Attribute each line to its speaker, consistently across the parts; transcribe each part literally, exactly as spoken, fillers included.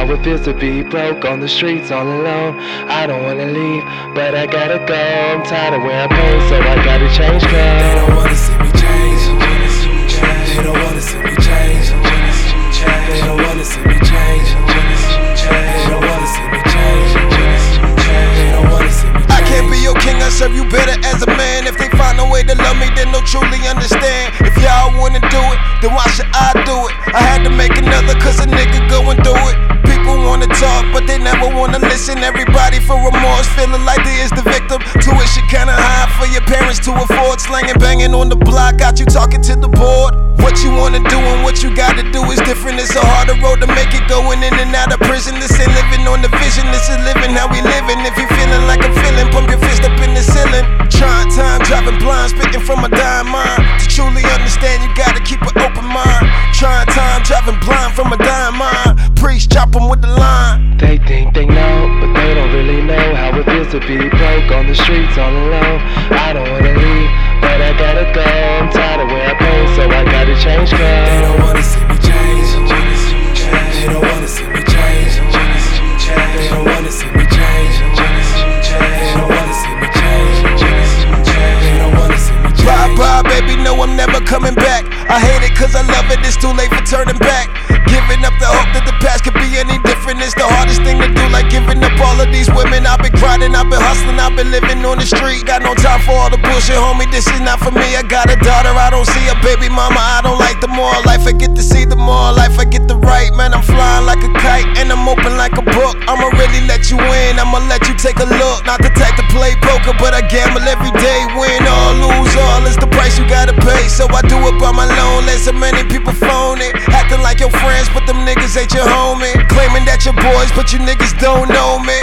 Speaker 1: how it feels to be broke on the streets all alone. I don't wanna leave, but I gotta go. I'm tired of wearing pain, so I gotta change clothes.
Speaker 2: They don't wanna see me change. They don't wanna see me change. They don't wanna see me change. They don't wanna see me change. They don't wanna see me change. I can't be your king, I serve you better as a man. If they find a way to love me, then they'll truly understand. If y'all wanna do it, then why should I do it? I had to make another cause a nigga going through it. People wanna talk, but they never wanna listen. Everybody for remorse, feeling like they is the victim. Tuition kinda high for your parents to afford. Slanging, banging on the block, got you talking to the board. What you wanna do and what you gotta do is different. It's a harder road to make it, going in and out of prison. This ain't living on the vision, this is living how we living. If you feeling like I'm feeling, pump your fist up in the ceiling. Trying time, driving blind, spitting from a dying mind. To truly understand, you gotta keep an open mind. Trying time, driving blind from a dying mind. Priest, chop 'em with the line.
Speaker 1: They think they know, but they don't really know how it feels to be broke on the streets all alone. I don't wanna leave, but I gotta go. I'm tired of wearing pain, so I gotta change clothes.
Speaker 2: They don't wanna see me change. They don't wanna see me change. They don't wanna see me change. They don't wanna see me change. They don't wanna see me change. Bye bye, baby, no, I'm never coming back. I hate it cause I love it, it's too late for turning back. Giving up the hope that the past could be any different. It's the hardest thing to do, like giving up all of these women. I've been grinding, I've been hustling, I've been living on the street. Got no time for all the bullshit, homie, this is not for me. I got a daughter, I don't see a baby mama, I don't like the more life. I get to see the more life, I get the right. Man, I'm flying like a kite, and I'm open like a book. I'ma really let you in, I'ma let you take a look. Not the type to play poker, but I gamble every day. Win or lose all is the price you gotta pay. So I do it by my loan, let so many people phone it. Acting like your friends, but them niggas ain't your homie. Claiming that you're boys, but you niggas don't know me.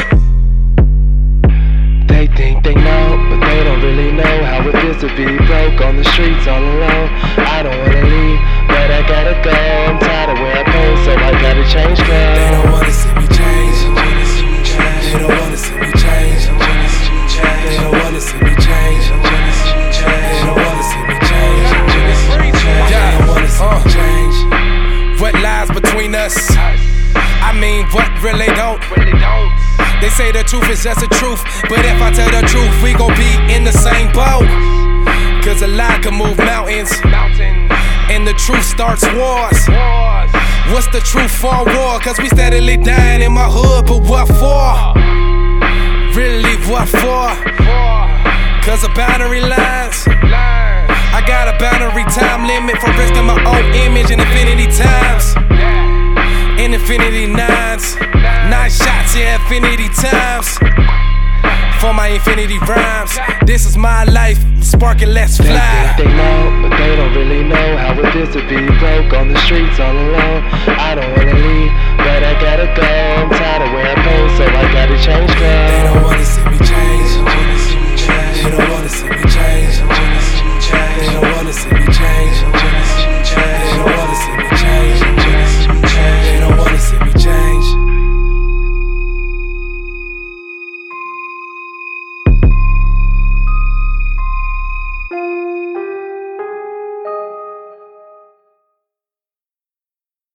Speaker 1: They think they know, but they don't really know how it feels to be broke on the streets all alone. I don't wanna leave, but I gotta go. I'm tired of wearing pain, so I gotta change clothes.
Speaker 2: They don't wanna see me change. They don't wanna see me change. They don't wanna see me change. They don't wanna see me change. They don't wanna see me change. What lies between us? I mean, what really don't? They say the truth is just the truth, but if I tell the truth, we gon' be in the same boat. Cause a lie can move mountains, and the truth starts wars. What's the truth for war? Cause we steadily dying in my hood, but what for? Really, what for? Cause of boundary lines, I got a boundary time limit for risking my own image in infinity times. In infinity nines, nine shots, yeah, infinity times. For my infinity rhymes, this is my life, sparking, let's fly.
Speaker 1: They think they know, but they don't really know how it feels to be broke on the streets all alone. I don't wanna